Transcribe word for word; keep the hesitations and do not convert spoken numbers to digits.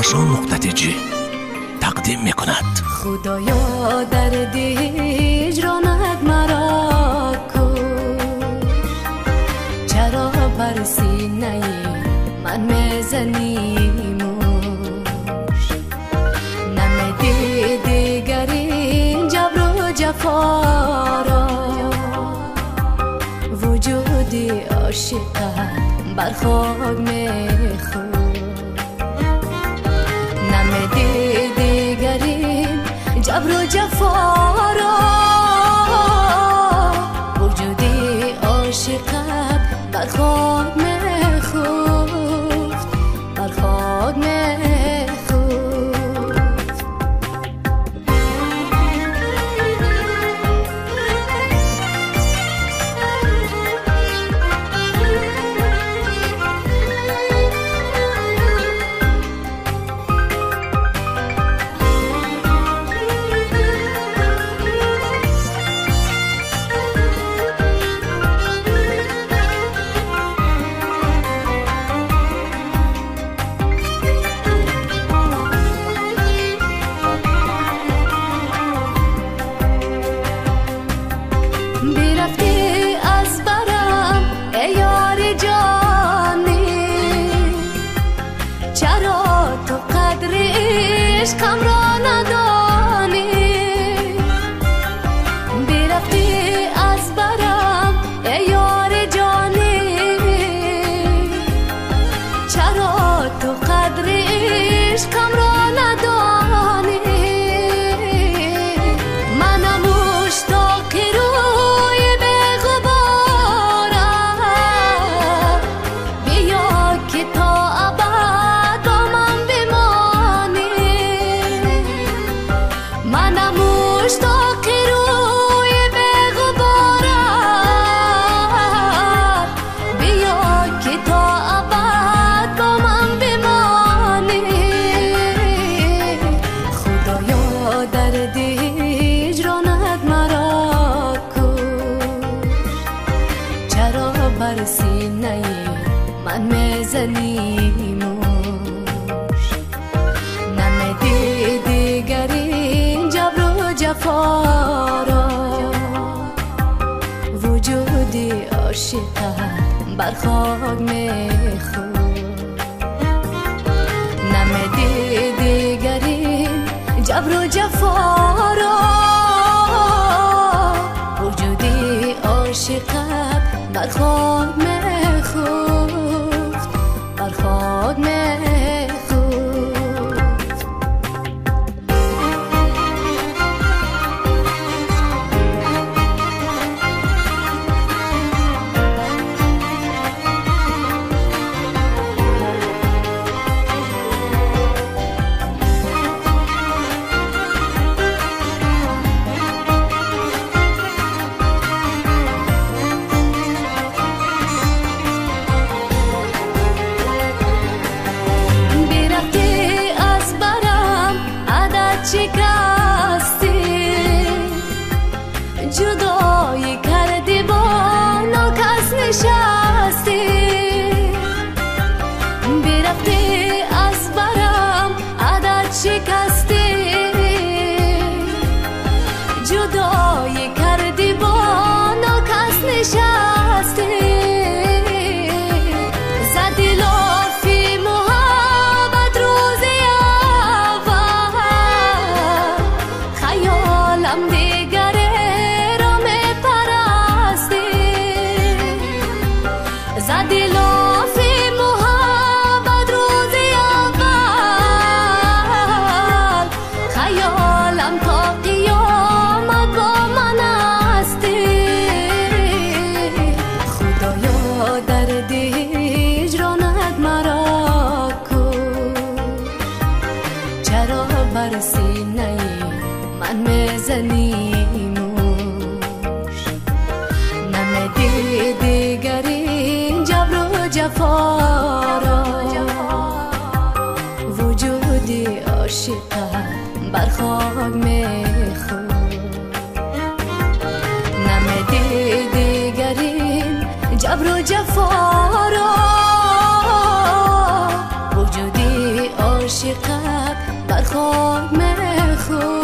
کهکشان نقطه جی تقدیم میکند. خدایا درد هجرانت مرا کش، چرا بر سینه من میزنی موش؟ نمیدی دیگر این جبر و جفا را، وجودی عاشقت بر خاک میخورد. نمیدی دیگر این جبر و جفا را، وجودی عاشقت بر خاک میخفت، بر خاک میخفت. برفتی از برم ای یار جانی، چرا تو قدر عشقم را ندانی؟ برفتی از برم ای یار جانی، چرا تو قدر عشقم را ندانی؟ منم مشتاق روی بغبارم، بیا که تا ابد با من بمانی. منم مشتاق روی بغبارم، بیا که تا ابد با من بمانی. خدایا درد هجرانت مرا کش، چرا بر سینه من میزنی موش؟ نمیدی دیگر این جبر و جفا را، وجودی عاشقت بر خاک میخورد. نمیدی دیگر این جبر و جفا را، وجودی عاشقت بر خاک میخفت، بر خاک میخفت. شکستی جدایی کردی با ناکس نشستی، برفتی از برم عادت شکستی، جدایی کردی با ناکس نشستی. زدی لافی محبت روزی خیالم دیگره را میپرستی. زدی لافی محبت روزی اول، خیالم تا قیامت با من هستی. خدایا درد هجرانت مرا کش، چرا بر سینه من میزنی موش؟ نمیدی دیگر این جبر و جفا را، وجودی عاشقت بر خاک میخورد. نمیدی دیگر این جبر و جفا را، وجودی عاشقت عاشقت بر خام خود